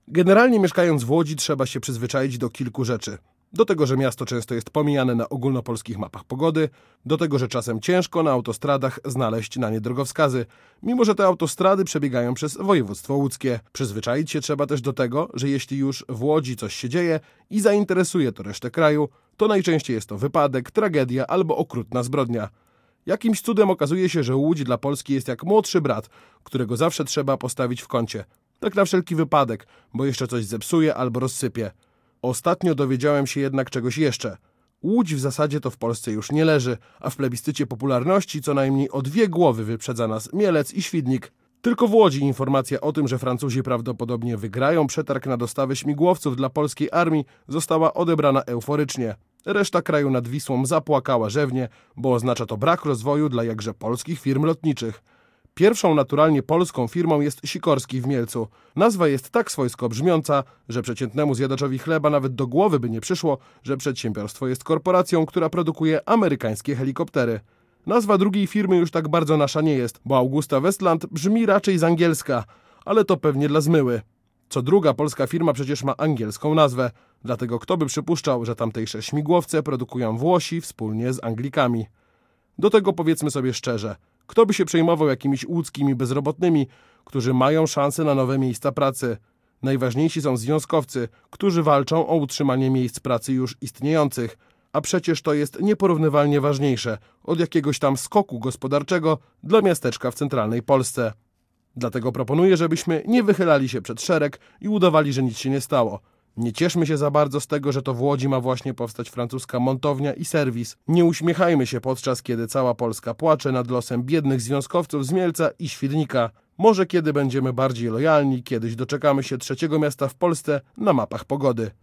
Generalnie mieszkając w Łodzi trzeba się przyzwyczaić do kilku rzeczy. Do tego, że miasto często jest pomijane na ogólnopolskich mapach pogody, do tego, że czasem ciężko na autostradach znaleźć na nie drogowskazy, mimo że te autostrady przebiegają przez województwo łódzkie. Przyzwyczaić się trzeba też do tego, że jeśli już w Łodzi coś się dzieje i zainteresuje to resztę kraju, to najczęściej jest to wypadek, tragedia albo okrutna zbrodnia. Jakimś cudem okazuje się, że Łódź dla Polski jest jak młodszy brat, którego zawsze trzeba postawić w kącie. Tak na wszelki wypadek, bo jeszcze coś zepsuje albo rozsypie. Ostatnio dowiedziałem się jednak czegoś jeszcze. Łódź w zasadzie to w Polsce już nie leży, a w plebiscycie popularności co najmniej o 2 głowy wyprzedza nas Mielec i Świdnik. Tylko w Łodzi informacja o tym, że Francuzi prawdopodobnie wygrają przetarg na dostawę śmigłowców dla polskiej armii, została odebrana euforycznie. Reszta kraju nad Wisłą zapłakała rzewnie, bo oznacza to brak rozwoju dla jakże polskich firm lotniczych. Pierwszą naturalnie polską firmą jest Sikorski w Mielcu. Nazwa jest tak swojsko brzmiąca, że przeciętnemu zjadaczowi chleba nawet do głowy by nie przyszło, że przedsiębiorstwo jest korporacją, która produkuje amerykańskie helikoptery. Nazwa drugiej firmy już tak bardzo nasza nie jest, bo Augusta Westland brzmi raczej z angielska, ale to pewnie dla zmyły. Co druga polska firma przecież ma angielską nazwę, dlatego kto by przypuszczał, że tamtejsze śmigłowce produkują Włosi wspólnie z Anglikami. Do tego powiedzmy sobie szczerze, kto by się przejmował jakimiś łódzkimi bezrobotnymi, którzy mają szansę na nowe miejsca pracy? Najważniejsi są związkowcy, którzy walczą o utrzymanie miejsc pracy już istniejących, a przecież to jest nieporównywalnie ważniejsze od jakiegoś tam skoku gospodarczego dla miasteczka w centralnej Polsce. Dlatego proponuję, żebyśmy nie wychylali się przed szereg i udawali, że nic się nie stało. Nie cieszmy się za bardzo z tego, że to w Łodzi ma właśnie powstać francuska montownia i serwis. Nie uśmiechajmy się podczas kiedy cała Polska płacze nad losem biednych związkowców z Mielca i Świdnika. Może kiedy będziemy bardziej lojalni, kiedyś doczekamy się 3. miasta w Polsce na mapach pogody.